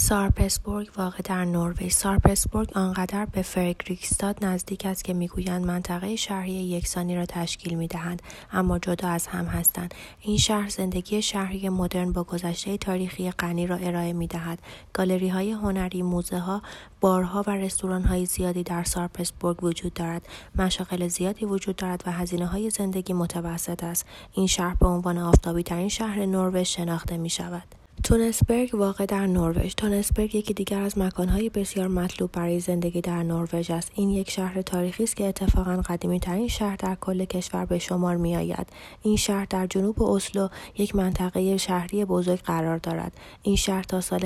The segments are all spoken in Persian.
سارپسبورگ واقع در نروژ. سارپسبورگ آنقدر به فرگریکستاد نزدیک است که میگویند منطقه شهری یکسانی را تشکیل میدهند، اما جدا از هم هستند. این شهر زندگی شهری مدرن با گذشته تاریخی غنی را ارائه میدهد. گالری‌های هنری، موزه‌ها، بارها و رستوران‌های زیادی در سارپسبورگ وجود دارد. مشاغل زیادی وجود دارد و هزینه‌های زندگی متوسط است. این شهر به عنوان آفتابی‌ترین شهر نروژ شناخته می‌شود. تونسبرگ واقع در نروژ. تونسبرگ یکی دیگر از مکان‌های بسیار مطلوب برای زندگی در نروژ است. این یک شهر تاریخی است که اتفاقاً قدیمی‌ترین شهر در کل کشور به شمار می‌آید. این شهر در جنوب اسلو، یک منطقه شهری بزرگ قرار دارد. این شهر تا سال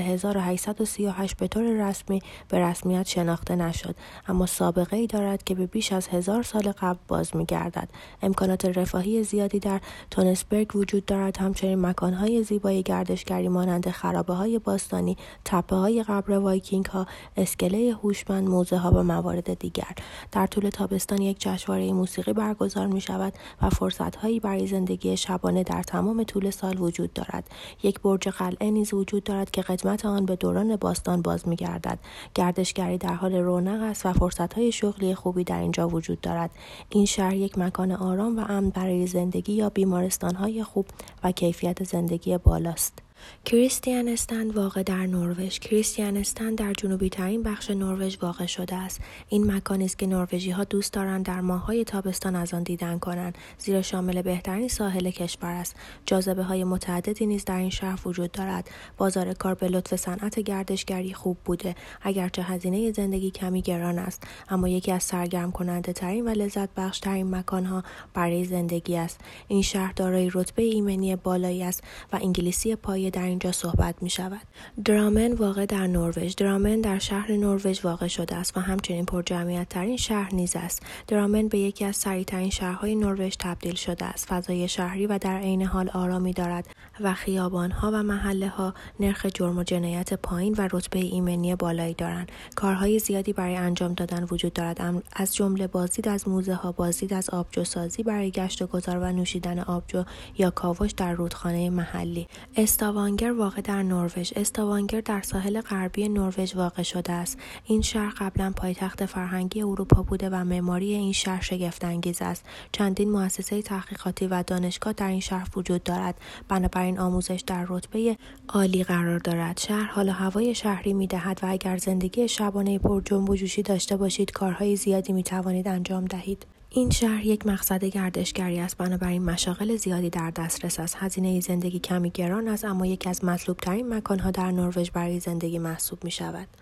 1838 به طور رسمی به رسمیت شناخته نشد، اما سابقه‌ای دارد که به بیش از 1000 سال قبل باز می‌گردد. امکانات رفاهی زیادی در تونسبرگ وجود دارد، همچنین مکان‌های زیبای گردشگری مانند خرابه‌های باستانی، تپه‌های قبر وایکینگ‌ها، اسکله هوشمند، موزه‌ها و موارد دیگر. در طول تابستان یک جشنواره موسیقی برگزار می‌شود و فرصت‌هایی برای زندگی شبانه در تمام طول سال وجود دارد. یک برج قلعه نیز وجود دارد که قدمت آن به دوران باستان باز می‌گردد. گردشگری در حال رونق است و فرصت‌های شغلی خوبی در اینجا وجود دارد. این شهر یک مکان آرام و امن برای زندگی یا بیمارستان‌های خوب و کیفیت زندگی بالاست. کریستیانستند واقع در نروژ. کریستیانستند در جنوبی ترین بخش نروژ واقع شده است. این مکانی است که نروژی‌ها دوست دارند در ماه‌های تابستان از آن دیدن کنند، زیرا شامل بهترین ساحل کشور است. جاذبه‌های متعددی نیز در این شهر وجود دارد. بازار کار به لطف صنعت گردشگری خوب بوده، اگرچه هزینه زندگی کمی گران است، اما یکی از سرگرم کننده ترین و لذت بخش ترین مکان‌ها برای زندگی است. این شهر دارای رتبه ایمنی بالایی است و انگلیسی پایه در اینجا صحبت می شود. درامن واقع در نروژ. درامن در شهر نروژ واقع شده است و همچنین پرجمعیت ترین شهر نیز است. درامن به یکی از سریع ترین شهرهای نروژ تبدیل شده است. فضای شهری و در عین حال آرامی دارد و خیابان‌ها و محله‌ها نرخ جرم و جنایت پایین و رتبه ایمنی بالایی دارند. کارهای زیادی برای انجام دادن وجود دارد، از جمله بازدید از موزه‌ها، بازدید از آبجوسازی برای گشت و گذار و نوشیدن آبجو یا کاوش در رودخانه محلی. استاوانگر واقع در نروژ. استاوانگر در ساحل غربی نروژ واقع شده است. این شهر قبلا پایتخت فرهنگی اروپا بوده و معماری این شهر شگفت‌انگیز است. چندین مؤسسه تحقیقاتی و دانشگاه در این شهر وجود دارد، بنابراین آموزش در رتبه عالی قرار دارد. شهر حال و هوای شهری می‌دهد و اگر زندگی شبانه پر جنب و جوشی داشته باشید، کارهای زیادی می‌توانید انجام دهید. این شهر یک مقصد گردشگری است، بنابراین مشاغل زیادی در دسترس است. هزینه زندگی کمی گران است، اما یکی از مطلوب‌ترین مکان‌ها در نروژ برای زندگی محسوب می‌شود.